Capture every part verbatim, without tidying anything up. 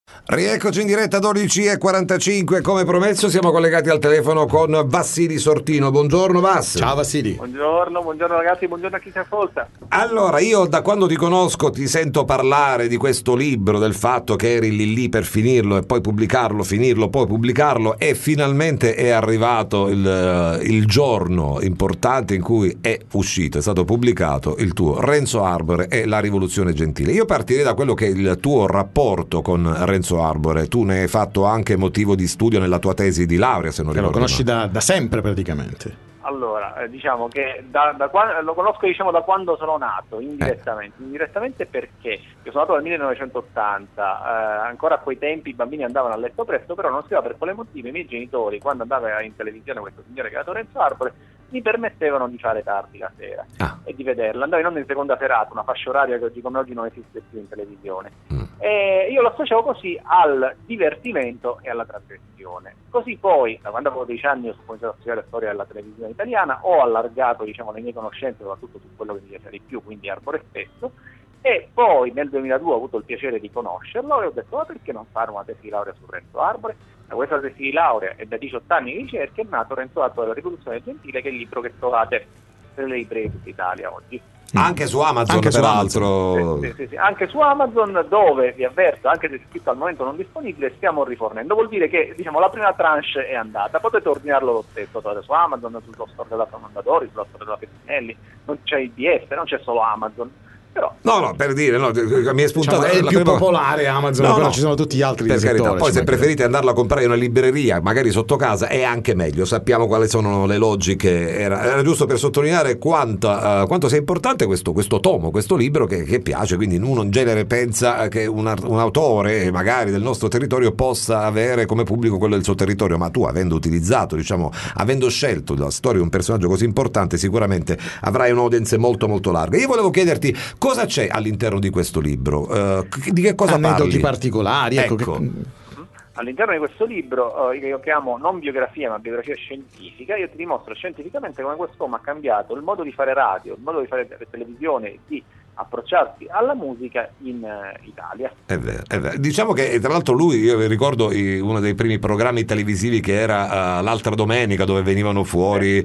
Rieccoci in diretta dodici e quarantacinque, come promesso siamo collegati al telefono con Vassili Sortino. Buongiorno Vass. Ciao Vassili. Buongiorno, buongiorno ragazzi, buongiorno a chi ci ascolta. Allora, io da quando ti conosco ti sento parlare di questo libro, del fatto che eri lì lì per finirlo e poi pubblicarlo, finirlo, poi pubblicarlo, e finalmente è arrivato il, il giorno importante in cui è uscito, è stato pubblicato il tuo Renzo Arbore e la rivoluzione gentile. Io partirei da quello che è il tuo rapporto con Renzo Arbore. Tu ne hai fatto anche motivo di studio nella tua tesi di laurea, se non Che ricordo lo conosci male. da, da sempre praticamente. Allora, eh, diciamo che da, da qua, lo conosco diciamo da quando sono nato, indirettamente. Eh. Indirettamente perché io sono nato nel millenovecentottanta, eh, ancora a quei tempi i bambini andavano a letto presto, però non si sa per quale motivo i miei genitori, quando andava in televisione questo signore che era Renzo Arbore, mi permettevano di fare tardi la sera ah. e di vederla. Andavo in onda in seconda serata, una fascia oraria che oggi come oggi non esiste più in televisione. Mm. E io lo associavo così al divertimento e alla trasgressione. Così poi, da quando avevo dieci anni, ho cominciato a studiare storia della televisione italiana, ho allargato diciamo le mie conoscenze soprattutto su quello che mi piace di più, quindi Arbore stesso, e poi nel duemiladue ho avuto il piacere di conoscerlo e ho detto ma perché non fare una tesi di laurea su Renzo Arbore? Da questa tesi di laurea e da diciotto anni di ricerca è nato Renzo Arbore e la rivoluzione gentile, che è il libro che trovate nelle librerie di tutta Italia oggi. Anche su Amazon, Anche su peraltro. Amazon. Sì, sì, sì, sì. Anche su Amazon, dove vi avverto, anche se è scritto al momento non disponibile, stiamo rifornendo. Vuol dire che diciamo la prima tranche è andata, potete ordinarlo lo stesso, trovate su Amazon, sullo store della Mondadori, sulla store della Pettinelli, non c'è I D S, non c'è solo Amazon. Però, No, no, per dire, no, mi è spuntato. Diciamo, è il la più prima- popolare Amazon, No, però no, ci sono tutti gli altri per di carità. settore, Poi ci se mancherebbe. preferite andarlo a comprare in una libreria, magari sotto casa, è anche meglio. Sappiamo quali sono le logiche. Era, era giusto per sottolineare quanto, uh, quanto sia importante questo, questo tomo, questo libro che, che piace. Quindi uno in genere pensa che un, art- un autore magari del nostro territorio possa avere come pubblico quello del suo territorio, ma tu, avendo utilizzato, diciamo, avendo scelto la storia di un personaggio così importante, sicuramente avrai un'audience molto molto larga. Io volevo chiederti cosa c'è all'interno di questo libro. Uh, di che cosa Aneddoti parli? particolari, ecco, Ecco. che- all'interno di questo libro, eh, che io chiamo non biografia ma biografia scientifica, io ti dimostro scientificamente come quest'uomo ha cambiato il modo di fare radio, il modo di fare televisione, di approcciarsi alla musica in uh, Italia. È vero, è vero. Diciamo che tra l'altro lui, io ricordo i- uno dei primi programmi televisivi che era uh, l'altra domenica, dove venivano fuori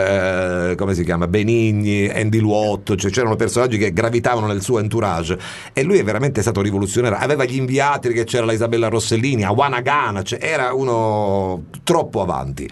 eh, come si chiama, Benigni, Andy Luotto, cioè c'erano personaggi che gravitavano nel suo entourage, e lui è veramente stato rivoluzionario. Aveva gli inviati, che c'era la Isabella Rossellini, Awana Gana, cioè era uno troppo avanti.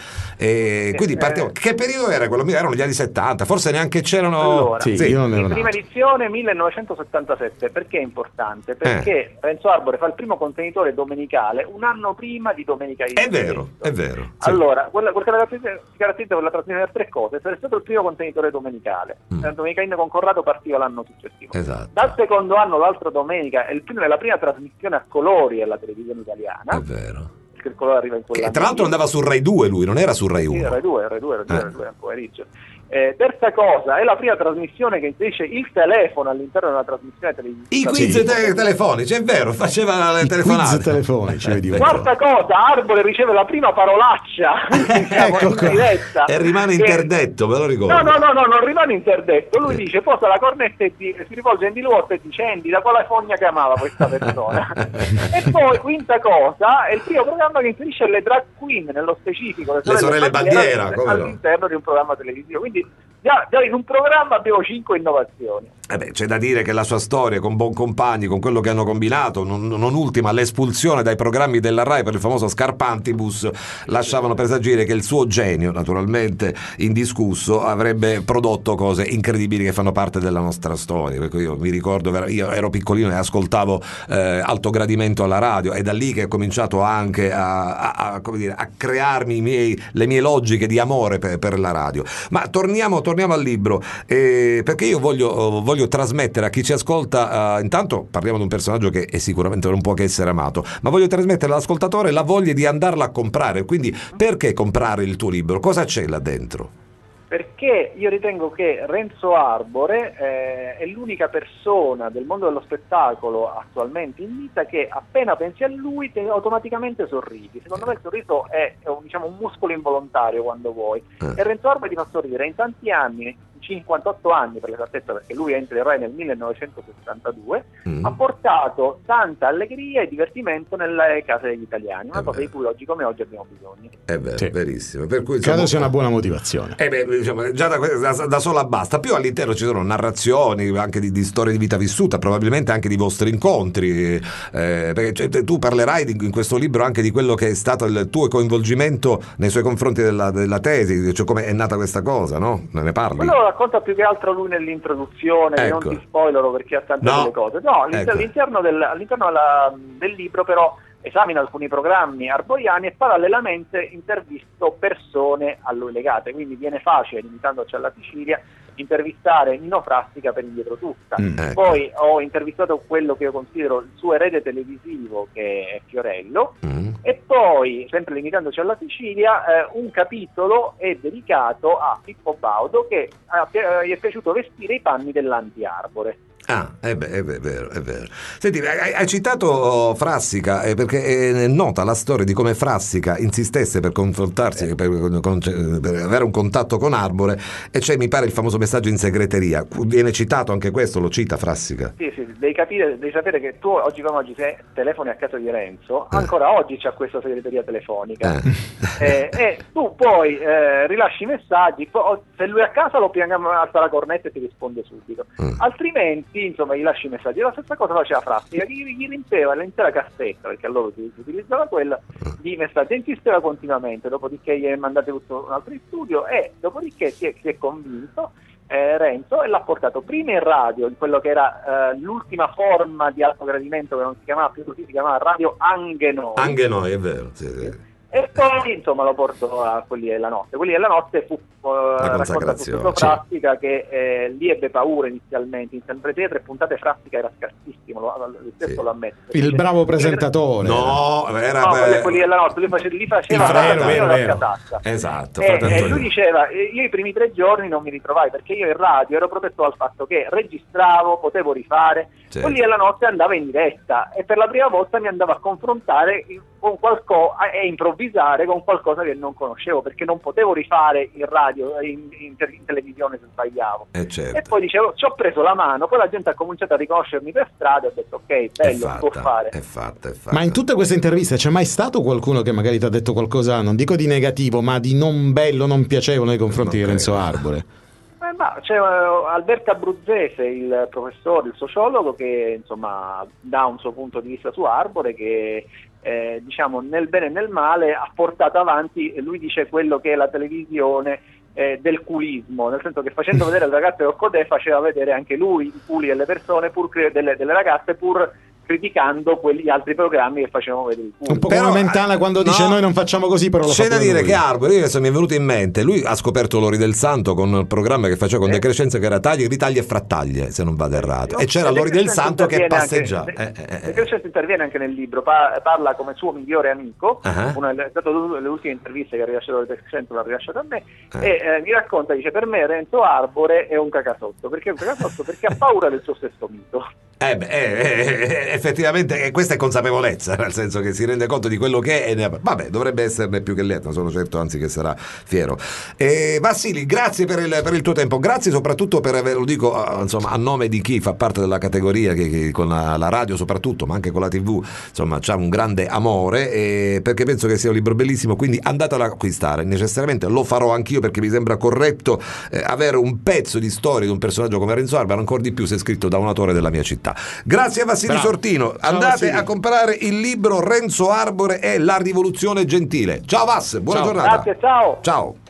E Sì, quindi eh. partiamo. Che periodo era quello? Erano gli anni settanta, forse neanche c'erano. Allora, Sì, Sì. io non ero in prima nato. edizione millenovecentosettantasette, perché è importante? Perché Renzo Arbore fa il primo contenitore domenicale un anno prima di Domenica È vero, è vero. Sì. Allora, quella, quel che caratterizza si caratterizza per la trasmissione per tre cose: essere stato il primo contenitore domenicale. Mm. La Domenica in con Corrado partiva l'anno successivo. Esatto. Dal secondo anno, l'altra domenica, è il primo, è la prima trasmissione a colori alla televisione italiana. È vero. Perché il colore arriva in Che quell'anno. tra l'altro andava su Rai due, lui non era su Rai Sì, uno. Rai due, Rai due, Rai due, Eh. Rai due, al pomeriggio. Eh, terza cosa, è la prima trasmissione che inserisce il telefono all'interno della trasmissione televisiva. I quiz te- telefonici, è vero, faceva le I telefonate. quiz telefonici, vedi un po'. Quarta cosa, Arbore riceve la prima parolaccia diciamo, Ecco in qua. diretta. E rimane Che- interdetto, me lo ricordo. No, no, no, no, non rimane interdetto. Lui dice, posa la cornetta e di- si rivolge a Andy Luotto e dice: Andy, da quale fogna chiamava questa persona? E poi, quinta cosa, è il primo programma che inserisce le drag queen, nello specifico le sorelle Bandiera, come no? all'interno di un programma televisivo. Quindi già, già in un programma abbiamo cinque innovazioni. Eh beh, c'è da dire che la sua storia con Boncompagni, con quello che hanno combinato, non, non ultima l'espulsione dai programmi della Rai per il famoso Scarpantibus, lasciavano presagire che il suo genio, naturalmente indiscusso, avrebbe prodotto cose incredibili che fanno parte della nostra storia. Perché io mi ricordo, io ero piccolino e ascoltavo eh, Alto Gradimento alla radio, e da lì che ho cominciato anche a, a, a, come dire, a crearmi i miei, le mie logiche di amore per, per la radio. Ma torniamo, torniamo al libro, eh, perché io voglio, voglio trasmettere a chi ci ascolta, uh, intanto parliamo di un personaggio che è sicuramente non può che essere amato, ma voglio trasmettere all'ascoltatore la voglia di andarla a comprare. Quindi perché comprare il tuo libro? Cosa c'è là dentro? Perché io ritengo che Renzo Arbore eh, è l'unica persona del mondo dello spettacolo attualmente in vita che appena pensi a lui te automaticamente sorridi. Secondo me il sorriso è, è un, diciamo, un muscolo involontario quando vuoi, Eh. e Renzo Arbore ti fa sorridere. In tanti anni, cinquantotto anni per l'esattezza, perché lui entra in Rai nel millenovecentosessantadue, Mm. ha portato tanta allegria e divertimento nelle case degli italiani, una Eh cosa beh. di cui oggi come oggi abbiamo bisogno. È vero, Sì. verissimo. Per cui, Credo insomma, sia una buona motivazione. Eh beh, diciamo, già da, da, da sola basta. Più all'interno ci sono narrazioni anche di, di storie di vita vissuta, probabilmente anche di vostri incontri, eh, perché cioè, te- tu parlerai di, in questo libro anche di quello che è stato il tuo coinvolgimento nei suoi confronti della, della tesi, cioè come è nata questa cosa, no? Ne parli? Quello lo racconta più che altro lui nell'introduzione, Ecco. non ti spoilerò perché ha tante No. delle cose. No, all'inter- Ecco. all'interno, del, all'interno della- del libro però esamina alcuni programmi arboriani e parallelamente intervisto persone a lui legate, quindi viene facile, limitandoci alla Sicilia, intervistare Nino Frassica per Indietro Tutta. Mm. Ecco. Poi ho intervistato quello che io considero il suo erede televisivo, che è Fiorello, Mm. e poi, sempre limitandoci alla Sicilia, eh, un capitolo è dedicato a Pippo Baudo, che ha- eh, gli è piaciuto vestire i panni dell'antiarbore. Ah, è, beh, è, beh, è vero, è vero. Senti, hai, hai citato Frassica eh, perché è nota la storia di come Frassica insistesse per confrontarsi, per, con- per avere un contatto con Arbore, e c'è, mi pare, il famoso messaggio in segreteria. Viene citato anche questo, lo cita Frassica. Sì, sì, devi capire, devi sapere che tu oggi come oggi, se telefoni a casa di Renzo, Eh. ancora oggi c'è questa segreteria telefonica. Eh. Eh, e tu poi eh, rilasci i messaggi, poi, se lui è a casa lo piangiamo, alza la cornetta e ti risponde subito. Mm. Altrimenti, insomma, gli lasci i messaggi. La stessa cosa faceva Frassica, gli, gli riempeva l'intera cassetta, perché allora si, si utilizzava quella, di messaggi, e insisteva continuamente, dopodiché gli è mandato tutto un altro in studio, e dopodiché si è, si è convinto eh, Renzo, e l'ha portato prima in radio, in quello che era eh, l'ultima forma di alto gradimento, che non si chiamava più così, si chiamava Radio Anche Noi. Anche noi, è vero. Sì, sì. E poi insomma lo portò a Quelli della Notte. Quelli della Notte fu eh, raccontato consacrazione, tutto sì. Frassica, che eh, lì ebbe paura inizialmente. In sempre tre puntate Frassica era scarsissimo, lo, lui stesso Sì. lo ammette. Il Dice- bravo presentatore. No, era No, per- quelli, quelli della Notte, lui face, li faceva Il fratello, la vero, vero. casacca. Esatto. E, fratello e Antonio. lui diceva, eh, io i primi tre giorni non mi ritrovai, perché io in radio ero protetto dal fatto che registravo, potevo rifare, Certo. Quelli della Notte andava in diretta, e per la prima volta mi andava a confrontare con qualcosa e improvvisare con qualcosa che non conoscevo, perché non potevo rifare in radio, in, in, te- in televisione se sbagliavo. Eh, certo. E poi dicevo, ci ho preso la mano, poi la gente ha cominciato a riconoscermi per strada e ho detto ok, È bello, si fatta, può fare. è fatta, è fatta. Ma in tutte queste interviste c'è mai stato qualcuno che magari ti ha detto qualcosa, non dico di negativo, ma di non bello, non piacevole nei confronti Non di Renzo credo. Arbore? Eh, ma c'è eh, Alberto Abruzzese, il professore, il sociologo, che insomma dà un suo punto di vista su Arbore, che eh, diciamo nel bene e nel male ha portato avanti, lui dice, quello che è la televisione eh, del culismo, nel senso che facendo vedere le ragazze con Codè faceva vedere anche lui i culi delle persone, pur cre- delle, delle ragazze, pur criticando quegli altri programmi che facevano vedere i culi. Un po' Però, come Mentana quando no, dice noi non facciamo così, però lo fa c'è da pure dire lui. che Arbore, io adesso mi è venuto in mente, lui ha scoperto Lori del Santo con il programma che faceva con Eh. De Crescenzo, che era tagli, ritagli e frattaglie, se non vado errato, e c'era De Lori del Crescenzo Santo che interviene passeggiava. anche- Eh, De- eh, eh. De Crescenzo interviene anche nel libro, pa- parla come suo migliore amico, Ah. una delle, è stata una delle ultime interviste che ha rilasciato De Crescenzo, l'ha rilasciato a me, Eh. e eh, mi racconta, dice, per me Renzo Arbore è un cacasotto, perché è un cacasotto? Perché ha paura del suo stesso mito. Eh beh, eh, eh, eh, effettivamente eh, questa è consapevolezza, nel senso che si rende conto di quello che è e ne- vabbè, dovrebbe esserne più che lieto, sono certo, anzi, che sarà fiero. Eh, Vassili, grazie per il, per il tuo tempo, grazie soprattutto per aver, lo dico eh, insomma, a nome di chi fa parte della categoria che, che con la, la radio soprattutto, ma anche con la tivù, insomma, c'ha un grande amore, eh, perché penso che sia un libro bellissimo, quindi andatelo ad acquistare, necessariamente lo farò anch'io, perché mi sembra corretto eh, avere un pezzo di storia di un personaggio come Renzo Arbore, ancora di più se scritto da un autore della mia città. Grazie a Vassili Bravo. Sortino. Ciao, Andate Vassili. a comprare il libro Renzo Arbore e la rivoluzione gentile. Ciao Vass, buona Ciao. giornata. Grazie, ciao! Ciao.